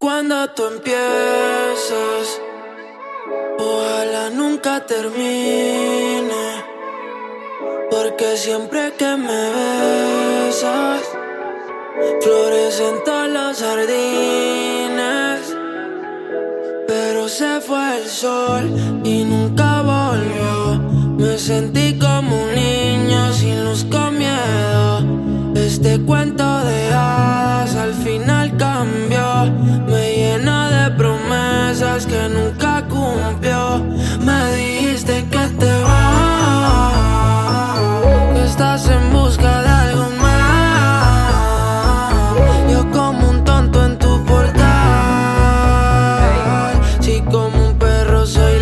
Cuando tú empiezas, ojalá nunca termine, porque siempre que me besas, florecen todos los jardines. Pero se fue el sol y nunca volvió. Me sentí como un niño sin luz, con miedo. Este cuento de hadas al final cambió. Me llena de promesas que nunca cumplió. Me dijiste que te vas, que estás en busca de algo más. Yo como un tonto en tu portal. Si como un perro soy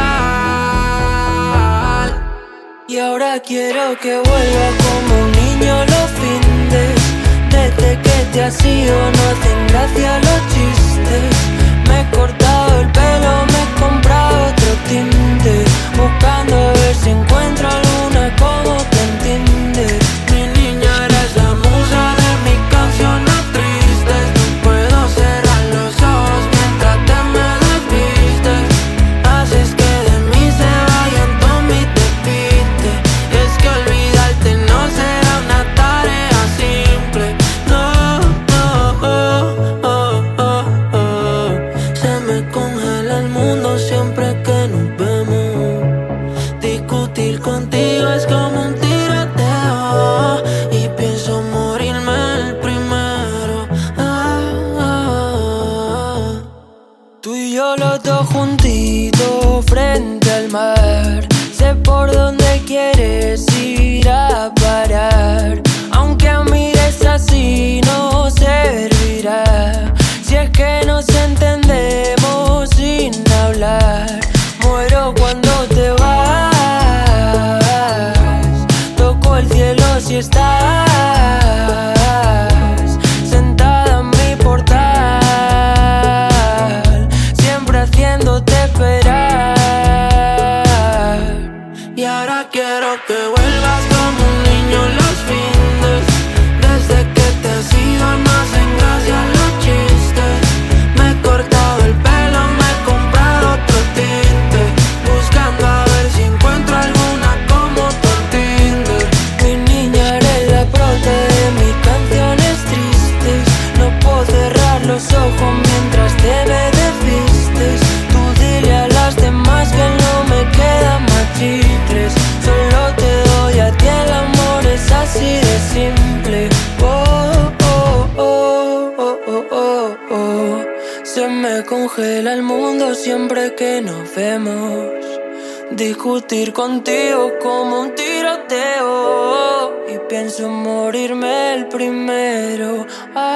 leal. Y ahora quiero que vuelva como un niño los findes. Desde que te has ido no hacen gracia los chistes. Me he cortado el pelo, me he comprado otro tinte, buscando a ver si encuentro alguna como te entiende. Mi niña, eres la musa de mis canciones tristes. No puedo cerrar los ojos mientras te me desvistes. Haces que de mí se vayan todos mis despistes. Es que olvidarte no será una tarea simple. No, no, oh, oh, oh, oh. Se me congela el mundo siempre que nos vemos. Discutir contigo es como un tiroteo y pienso morirme el primero. Tú y yo los dos juntitos frente al mar. Sé por dónde quieres ir a parar. Aunque mires así no servirá. Si es que nos entendemos sin hablar. Muero cuando te vas. Toco el cielo si estás sentada en mi portal, siempre haciéndote esperar. Y ahora quiero que vuelvas como un niño los findes. Desde que te has ido no hacen gracia los chistes. Me he cortado el pelo, me he comprado otro tinte, buscando a ver si encuentro alguna como tu Tinder. Mi niña, eres la prota de mis canciones tristes. No puedo cerrar los ojos mientras te me desvistes. Tú dile a las demás que no me quedan más chicles. Solo te doy a ti, el amor es así de simple. Oh, oh, oh, oh, oh, oh, oh. Se me congela el mundo siempre que nos vemos. Discutir contigo como un tiroteo y pienso morirme el primero.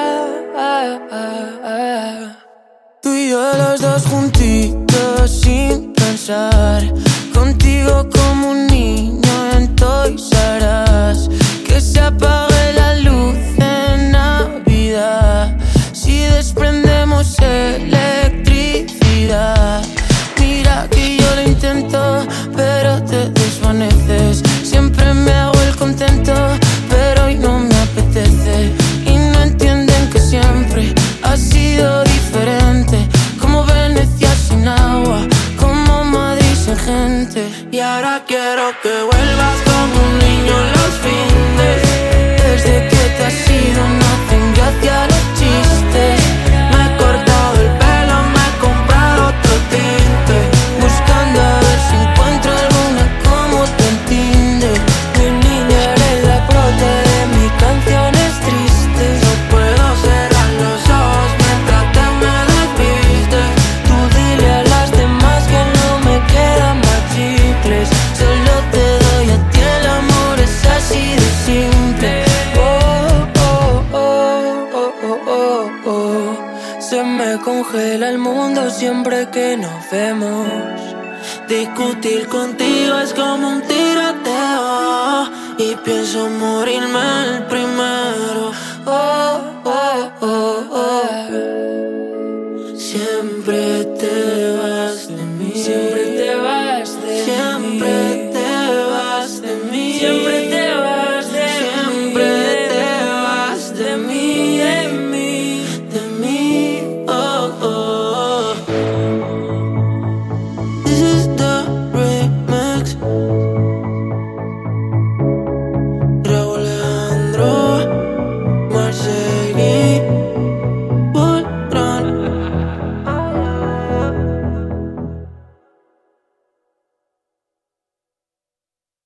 Tú y yo los dos juntitos sin pensar. Contigo como un niño en Toys R Us. Que se apague la luz en Navidad si desprendemos electricidad. Mira que yo lo intento, pero te desvaneces. Siempre me hago el contento, pero hoy no me apetece. Y no entienden que siempre ha sido diferente. Como Venecia sin agua, como Madrid sin gente. Y ahora quiero que vuelvas como un niño los findes. Desde que te has ido no hacen gracia los chistes. Me he cortado el pelo, me he comprado otro tinte, buscando a ver si encuentro alguna como te entiende. Mi niña, eres la prota de mis canciones tristes. No puedo cerrar los ojos mientras te me desvistes. Tú dile a las demás que no me quedan más chicles. Solo te doy a ti, el amor es así de simple. Oh, oh, oh, oh, oh, oh, oh. Se me congela el mundo siempre que nos vemos. Discutir contigo es como un tiroteo y pienso morirme el primero. Oh, oh, oh, oh. Siempre te